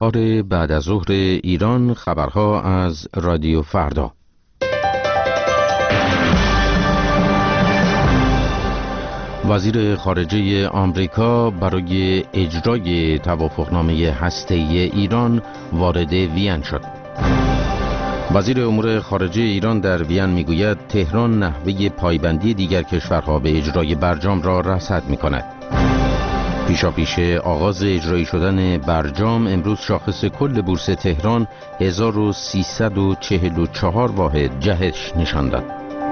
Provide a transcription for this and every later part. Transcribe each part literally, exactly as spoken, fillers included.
بعد از ظهر ایران، خبرها از رادیو فردا. وزیر خارجه آمریکا برای اجرای توافقنامه هسته‌ای ایران وارد وین شد. وزیر امور خارجه ایران در وین میگوید تهران نحوه پایبندی دیگر کشورها به اجرای برجام را رصد می‌کند. پیشاپیش آغاز اجرایی شدن برجام، امروز شاخص کل بورس تهران هزار و سیصد و چهل و چهار واحد جهش نشان داد.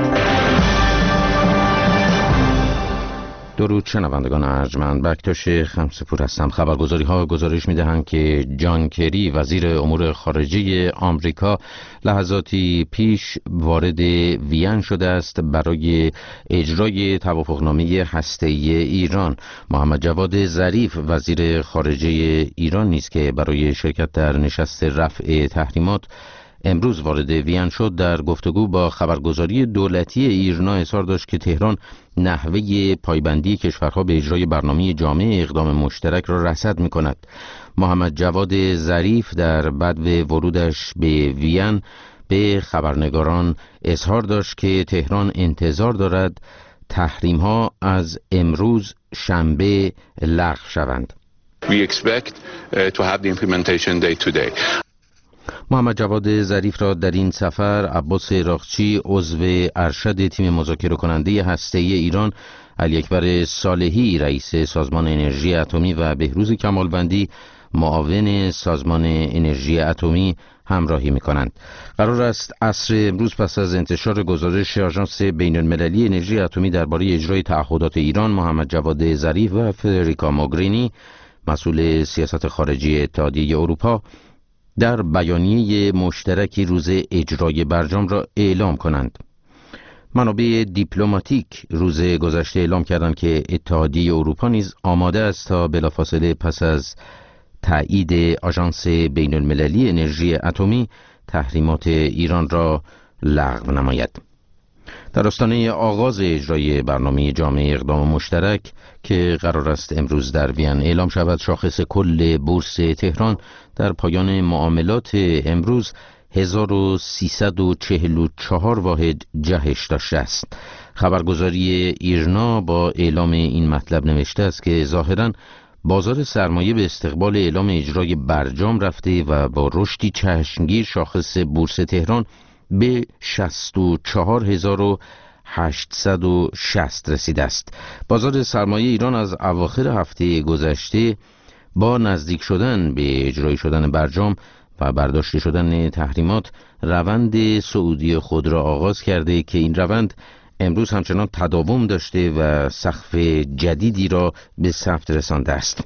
درود شنوندگان ارجمند، بکتاش خمسپور هستم. خبرگزاری ها گزارش می دهند که جان کری وزیر امور خارجه آمریکا لحظاتی پیش وارد وین شده است برای اجرای توافقنامه هسته‌ای ایران. محمد جواد ظریف وزیر خارجه ایران نیز که برای شرکت در نشست رفع تحریمات امروز وارد وین شد، در گفتگو با خبرگزاری دولتی ایرنا اظهار داشت که تهران نحوه پایبندی کشورها به اجرای برنامه جامع اقدام مشترک را رصد می‌کند. محمد جواد ظریف در بدو ورودش به وین به خبرنگاران اظهار داشت که تهران انتظار دارد تحریم‌ها از امروز شنبه لغو شوند. We expect uh, to have the implementation day today. محمد جواد ظریف را در این سفر عباس عراقچی عضو ارشد تیم مذاکره کننده هسته‌ای ایران، علی اکبر صالحی رئیس سازمان انرژی اتمی و بهروز کمالوندی معاون سازمان انرژی اتمی همراهی می‌کنند. قرار است عصر امروز پس از انتشار گزارش آژانس بین‌المللی انرژی اتمی درباره اجرای تعهدات ایران، محمد جواد ظریف و فدریکا موگرینی مسئول سیاست خارجی اتحادیه اروپا در بیانیه مشترکی روز اجرای برجام را اعلام کنند. منابع دیپلماتیک روز گذشته اعلام کردند که اتحادیه اروپا نیز آماده است تا بلافاصله پس از تایید آژانس بین المللی انرژی اتمی تحریمات ایران را لغو نماید. در آستانه آغاز اجرای برنامه جامع اقدام مشترک که قرار است امروز در وین اعلام شود، شاخص کل بورس تهران در پایان معاملات امروز هزار و سیصد و چهل و چهار واحد جهش داشته است. خبرگزاری ایرنا با اعلام این مطلب نوشته است که ظاهراً بازار سرمایه به استقبال اعلام اجرای برجام رفته و با رشدی چشمگیر شاخص بورس تهران به شصت و چهار هزار و هشتصد و شصت رسیده است. بازار سرمایه ایران از اواخر هفته گذشته با نزدیک شدن به اجرای شدن برجام و برداشته شدن تحریمات روند صعودی خود را آغاز کرده که این روند امروز همچنان تداوم داشته و سقف جدیدی را به ثبت رسانده است.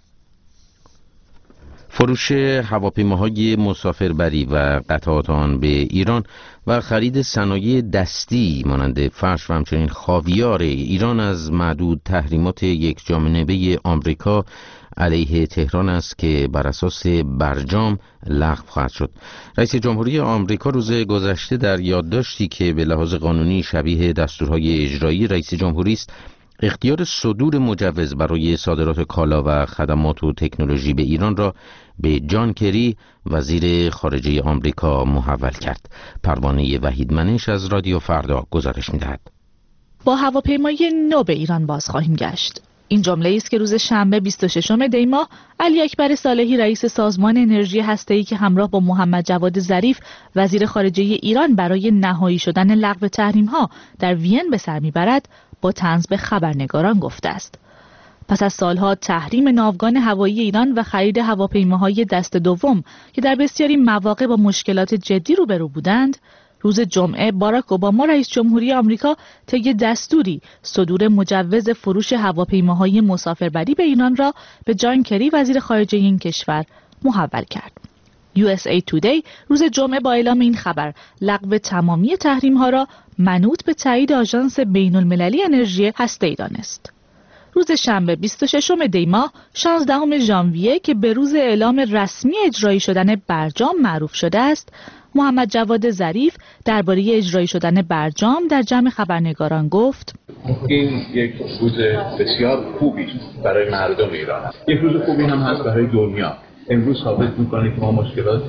فروش هواپیماهای مسافربری و قطعات آن به ایران و خرید صنایع دستی مانند فرش و همچنین خاویار ایران از معدود تحریمات یک جانبه آمریکا علیه تهران است که بر اساس برجام لغو خواهد شد. رئیس جمهوری آمریکا روز گذشته در یادداشتی که به لحاظ قانونی شبیه دستورهای اجرایی رئیس جمهوری است، اختیار صدور مجوز برای صادرات کالا و خدمات و تکنولوژی به ایران را به جان کری وزیر خارجه آمریکا محول کرد. پروانه وحید منش از رادیو فردا گزارش می‌دهد. با هواپیمای نو به ایران باز خواهیم گشت. این جمله است که روز شنبه بیست و ششم دی ماه علی اکبر صالحی رئیس سازمان انرژی هسته‌ای که همراه با محمد جواد ظریف وزیر خارجه ایران برای نهایی شدن لغو تحریم‌ها در وین به سر می‌برد با طنز به خبرنگاران گفته است. پس از سالها تحریم ناوگان هوایی ایران و خرید هواپیماهای دست دوم که در بسیاری مواقع با مشکلات جدی روبرو بودند، روز جمعه باراک اوباما رئیس جمهوری آمریکا طی دستوری صدور مجوز فروش هواپیماهای مسافربری به ایران را به جان کری وزیر خارجه این کشور محول کرد. یو اس ای تودی روز جمعه با اعلام این خبر لغو تمامی تحریم‌ها را منوط به تایید آژانس بین‌المللی انرژی هسته‌ای دانست. روز شنبه بیست و ششم دی ماه شانزدهم ژانویه که به روز اعلام رسمی اجرایی شدن برجام معروف شده است، محمد جواد ظریف درباره اجرایی شدن برجام در جمع خبرنگاران گفت: این یک روز بسیار خوبی برای مردم ایران است. یک روز خوبی هم هست برای دنیا. امروز ثابت میکنه که ما مشکلات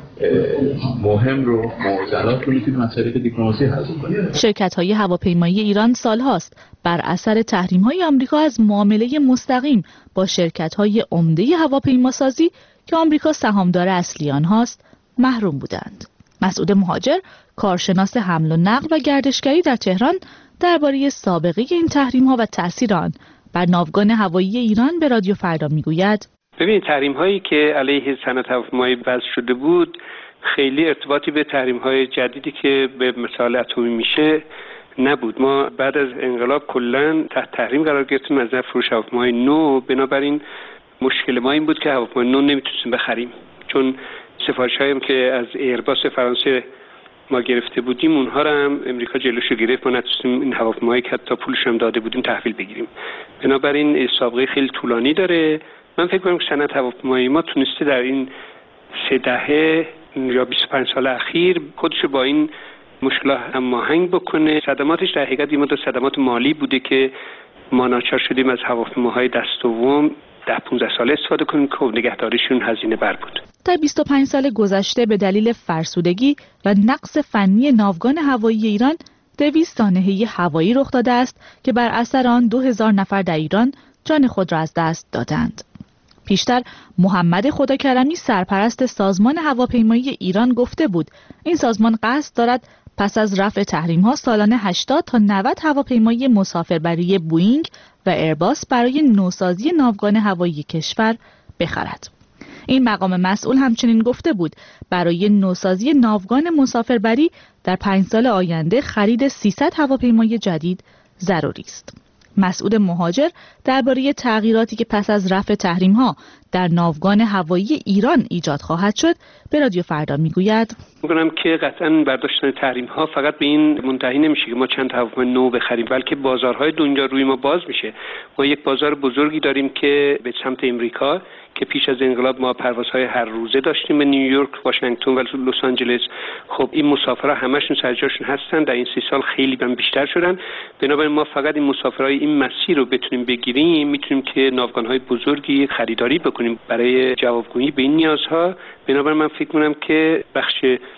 مهم رو معضلات رو میتونیم از طریق دیپلماسی حل کنیم. شرکت‌های هواپیمایی ایران سالهاست بر اثر تحریم‌های آمریکا از معامله مستقیم با شرکت‌های عمده هواپیماسازی که آمریکا سهامدار اصلی آنهاست محروم بودند. مسعود مهاجر، کارشناس حمل و نقل و گردشگری در تهران، درباره سابقه این تحریم‌ها و تأثیر آن بر ناوگان هوایی ایران به رادیو فردا میگوید: ببینید، تحریم‌هایی که علیه صنعت هواپیمایی وضع شده بود خیلی ارتباطی به تحریم‌های جدیدی که به مثال اتمی میشه نبود. ما بعد از انقلاب کلاً تحت تحریم قرار گرفتیم از فروش هواپیماهای نو. بنابراین مشکل ما این بود که هواپیمای نو نمیتونستیم بخریم، چون سفارش‌هایی هم که از ایرباس فرانسه ما گرفته بودیم اونها رو هم امریکا جلوشو گرفت. ما نتونستیم این هواپیمایی که حتی پولش هم داده بودیم تحویل بگیریم. بنابراین سابقه خیلی طولانی داره. من فکر کنم که صنعت هواپیمایی ما تونسته در این سه دهه یا بیست و پنج سال اخیر خودش با این مشکلات هماهنگ بکنه. صدماتش در حقیقت این مدت صدمات مالی بوده که ما ناچار شدیم از هواپیماهای دست دوم ده پانزده ساله استفاده کنیم که نگهداریشون هزینه بر بود. در بیست و پنج سال گذشته به دلیل فرسودگی و نقص فنی ناوگان هوایی ایران دویست سانحه هوایی رخ داده است که بر اثر آن دو هزار نفر در ایران جان خود را از دست دادند. پیشتر محمد خداکرمی، سرپرست سازمان هواپیمایی ایران، گفته بود این سازمان قصد دارد پس از رفع تحریم‌ها سالانه هشتاد تا نود هواپیمای مسافربری بوئینگ و ایرباس برای نوسازی ناوگان هوایی کشور بخرد. این مقام مسئول همچنین گفته بود برای نوسازی ناوگان مسافربری در پنج سال آینده خرید سیصد هواپیمای جدید ضروری است. مسعود مهاجر درباره تغییراتی که پس از رفع تحریم‌ها در ناوگان هوایی ایران ایجاد خواهد شد به رادیو فردا میگوید: میگم که قطعاً برداشتن تحریم‌ها فقط به این منتهی نمیشه که ما چند هواپیمای نو بخریم، بلکه بازارهای دنیا روی ما باز میشه. ما یک بازار بزرگی داریم که به سمت امریکا که پیش از انقلاب ما پروازهای هر روزه داشتیم به نیویورک، واشنگتن و لس آنجلس. خب این مسافرها همشون سر جاشون هستن، در این سی سال خیلی هم بیشتر شدن. بنابراین ما فقط این مسافرهای این مسیر رو بتونیم بگیریم، میتونیم که ناوگان‌های بزرگی خریداری بکنیم برای جوابگویی به این نیازها. بنابراین من فکر می‌کنم که بخش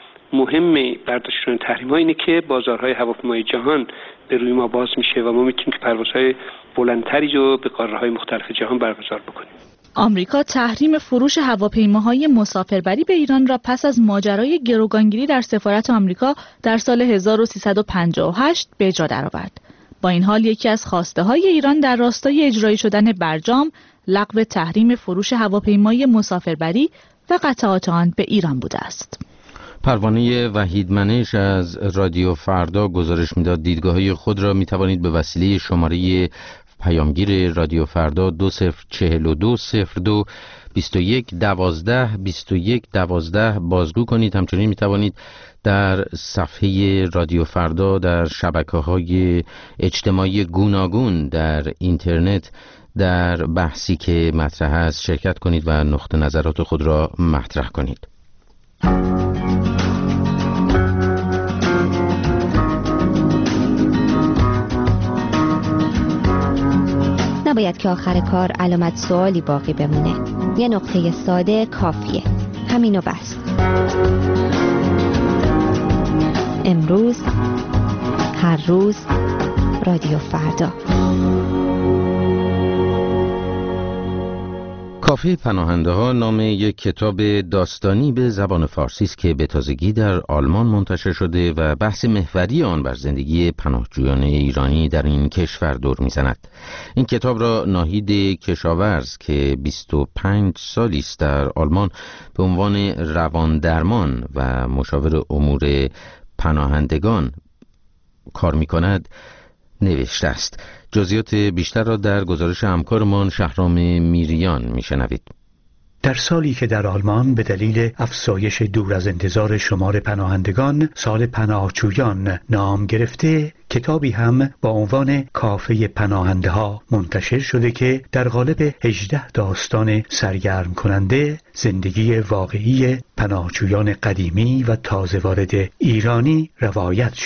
مهم برداشت شدن تحریم‌ها اینه که بازارهای هواپیمایی جهان به روی ما باز میشه و ما میتونیم که پروازهای بلندتری رو به قاره‌های مختلف جهان برگزار بکنیم. آمریکا تحریم فروش هواپیماهای مسافربری به ایران را پس از ماجرای گروگانگیری در سفارت آمریکا در سال هزار و سیصد و پنجاه و هشت به اجرا درآورد. با این حال یکی از خواسته‌های ایران در راستای اجرایی شدن برجام لغو تحریم فروش هواپیمای مسافربری و قطعات آن به ایران بوده است. پروانه وحید منش از رادیو فردا گزارش می‌داد دیدگاه‌های خود را می‌توانید به وسیله شماره پیامگیر رادیو فردا دو صفر چهل و دو صفر دو بیست و یک دوازده بیست و یک دوازده بازگو کنید. همچنین می‌توانید در صفحه رادیو فردا در شبکه‌های اجتماعی گوناگون در اینترنت در بحثی که مطرح است شرکت کنید و نقطه نظرات خود را مطرح کنید. نباید که آخر کار علامت سوالی باقی بمونه. یه نقطه ساده کافیه. همینو بس. امروز، هر روز، رادیو فردا. کافه پناهنده ها نام یک کتاب داستانی به زبان فارسی است که به تازگی در آلمان منتشر شده و بحث محوری آن بر زندگی پناهجویان ایرانی در این کشور دور می‌زند. این کتاب را ناهید کشاورز که بیست و پنج سالی است در آلمان به عنوان رواندرمان و مشاور امور پناهندگان کار می‌کند نوشته است. جزئیات بیشتر را در گزارش همکارمان شهرام میریان میشنوید. در سالی که در آلمان به دلیل افزایش دور از انتظار شمار پناهندگان سال پناهجویان نام گرفته، کتابی هم با عنوان کافه پناهنده ها منتشر شده که در قالب هجده داستان سرگرم کننده زندگی واقعی پناهجویان قدیمی و تازه وارد ایرانی روایت شده.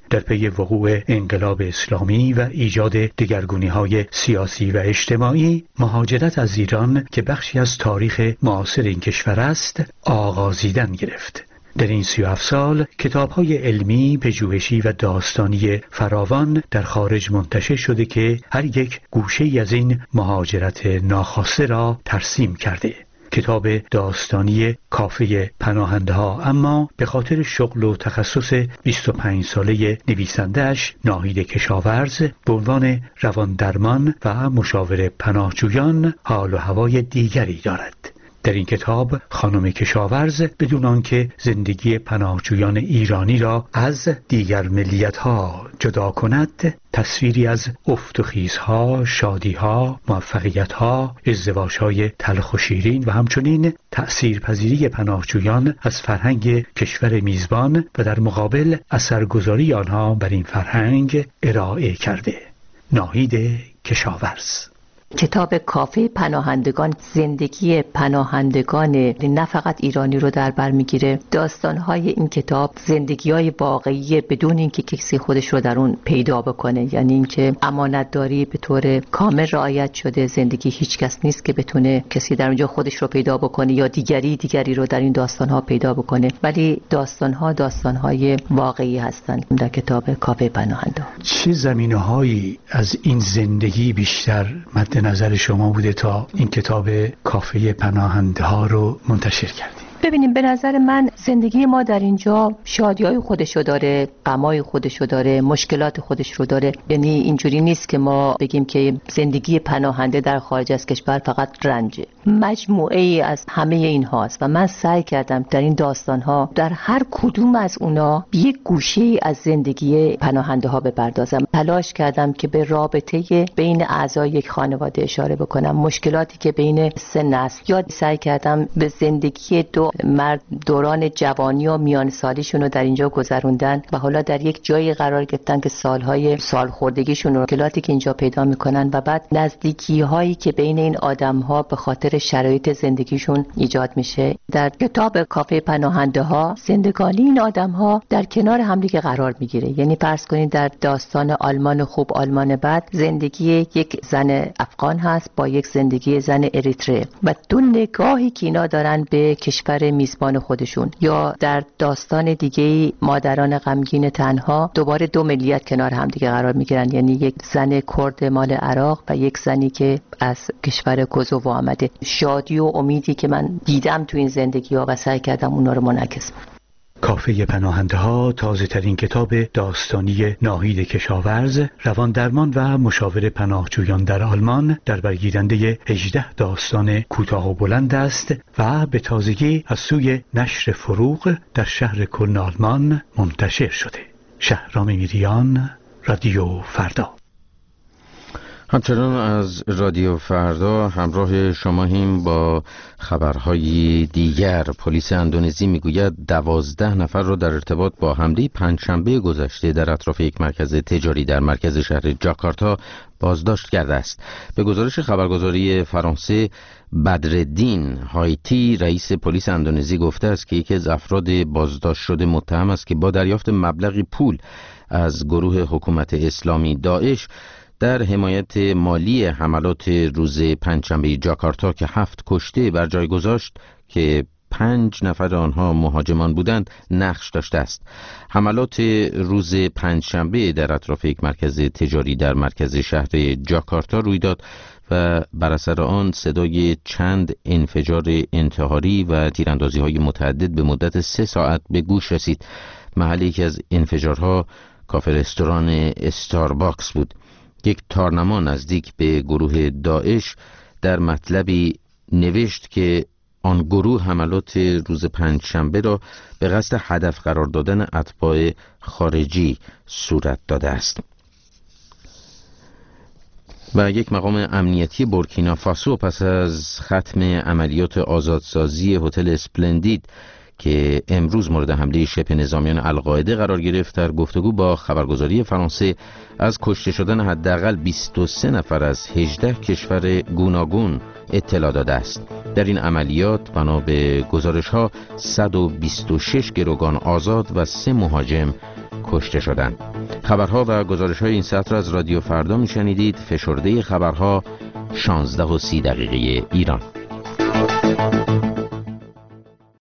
در پی وقوع انقلاب اسلامی و ایجاد دگرگونی‌های سیاسی و اجتماعی، مهاجرت از ایران که بخشی از تاریخ معاصر این کشور است، آغازیدن گرفت. در این سی و هفت سال کتاب‌های علمی، پژوهشی و داستانی فراوان در خارج منتشر شده که هر یک گوشه‌ای از این مهاجرت ناخواسته را ترسیم کرده. کتاب داستانی کافه پناهنده ها اما به خاطر شغل و تخصص بیست و پنج ساله نویسنده‌اش ناهید کشاورز به عنوان رواندرمان و مشاور پناهجویان حال و هوای دیگری دارد. در این کتاب خانم کشاورز بدون آنکه زندگی پناهجویان ایرانی را از دیگر ملیت‌ها جدا کند، تصویری از افت و خیزها، شادیها، موفقیتها، ازدواج‌های تلخ و شیرین و همچنین تأثیرپذیری پناهجویان از فرهنگ کشور میزبان و در مقابل اثرگذاری آنها بر این فرهنگ ارائه کرده. ناهید کشاورز. کتاب کافه پناهندگان زندگی پناهندگان نه فقط ایرانی رو در بر میگیره. داستان‌های این کتاب زندگی‌های واقعی بدون اینکه کسی خودش رو در اون پیدا بکنه، یعنی اینکه امانتداری به طور کامل رعایت شده. زندگی هیچ کس نیست که بتونه کسی در اونجا خودش رو پیدا بکنه یا دیگری دیگری رو در این داستان‌ها پیدا بکنه، ولی داستان‌ها داستان‌های واقعی هستند در کتاب کافه پناهنده. چه زمینه‌هایی از این زندگی بیشتر مد نظر شما بوده تا این کتاب کافه پناهنده ها رو منتشر کردیم؟ ببینیم، به نظر من زندگی ما در اینجا شادی‌های خودشو داره، غم‌های خودشو داره، مشکلات خودش رو داره. یعنی اینجوری نیست که ما بگیم که زندگی پناهنده در خارج از کشور فقط رنجه. مجموعه ای از همه این هاست و من سعی کردم در این داستان‌ها در هر کدوم از اونا یک گوشه از زندگی پناهنده ها بپردازم. تلاش کردم که به رابطه بین اعضای یک خانواده اشاره بکنم، مشکلاتی که بین سه نسل، یا سعی کردم به زندگی دو مرد دوران جوانی و میان سالیشون رو در اینجا گذروندن و حالا در یک جایی قرار گرفتن که سالهای سالخوردگیشون رو، مشکلاتی که اینجا پیدا میکنن و بعد نزدیکی هایی که بین این آدم ها به خاطر شرایط زندگیشون ایجاد میشه. در کتاب کافه پناهنده ها زندگانی این آدم ها در کنار همدیگه قرار میگیره. یعنی فرض کنید در داستان آلمان خوب آلمان بد زندگی یک زن افغان هست با یک زندگی زن اریتره و دو نگاهی که اینا دارن به کشور میزبان خودشون. یا در داستان دیگه مادران غمگین تنها دوباره دو ملیت کنار هم دیگه قرار میگیرن، یعنی یک زن کرد مال عراق و یک زنی که از کشور کوزوو آمده. شادی و امیدی که من دیدم تو این زندگی ها و سعی کردم اونا رو منعکس کنم. کافه پناهنده ها تازه ترین کتاب داستانی ناهید کشاورز، رواندرمان و مشاور پناهجویان در آلمان، در برگیرنده هجده داستان کوتاه و بلند است و به تازگی از سوی نشر فروغ در شهر کلن آلمان منتشر شده. شهرام میریان، رادیو فردا. همچنان از رادیو فردا همراه شماییم با خبرهای دیگر. پلیس اندونزی میگوید دوازده نفر را در ارتباط با حمله پنجشنبه گذشته در اطراف یک مرکز تجاری در مرکز شهر جاکارتا بازداشت کرده است. به گزارش خبرگزاری فرانسه، بدرالدین هایتی رئیس پلیس اندونزی گفته است که یکی از افراد بازداشت شده متهم است که با دریافت مبلغی پول از گروه حکومت اسلامی داعش در حمایت مالی حملات روز پنجشنبه جاکارتا که هفت کشته بر جای گذاشت که پنج نفر آنها مهاجمان بودند نقش داشته است. حملات روز پنجشنبه در اطراف یک مرکز تجاری در مرکز شهر جاکارتا روی داد و بر اثر آن صدای چند انفجار انتحاری و تیراندازی‌های متعدد به مدت سه ساعت به گوش رسید. محل یکی از انفجارها کافه رستوران استارباکس بود. یک تارنما نزدیک به گروه داعش در مطلبی نوشت که آن گروه حملات روز پنجشنبه را به قصد هدف قرار دادن اتباع خارجی صورت داده است. و یک مقام امنیتی بورکینافاسو پس از ختم عملیات آزادسازی هتل اسپلندید که امروز مورد حمله شبه نظامیان القاعده قرار گرفت، در گفتگو با خبرگزاری فرانسه از کشته شدن حداقل بیست و سه نفر از هجده کشور گوناگون اطلاع داده است. در این عملیات بنا به گزارش‌ها صد و بیست و شش گروگان آزاد و سه مهاجم کشته شدند. خبرها و گزارش‌های این ساعت را از رادیو فردا می‌شنیدید. فشرده خبرها شانزده و سی دقیقه ایران.